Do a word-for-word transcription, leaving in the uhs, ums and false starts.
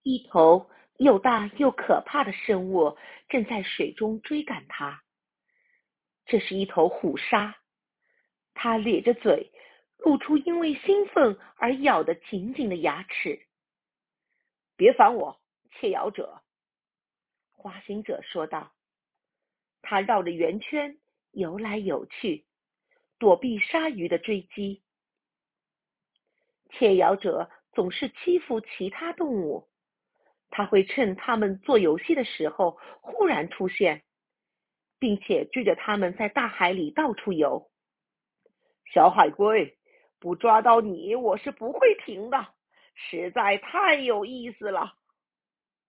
一头又大又可怕的生物正在水中追赶它。这是一头虎鲨，它咧着嘴，露出因为兴奋而咬得紧紧的牙齿。别烦我，窃咬者，滑行者说道。他绕着圆圈游来游去，躲避鲨鱼的追击。窃咬者总是欺负其他动物，他会趁它们做游戏的时候忽然出现，并且追着它们在大海里到处游。小海龟，不抓到你我是不会停的，实在太有意思了。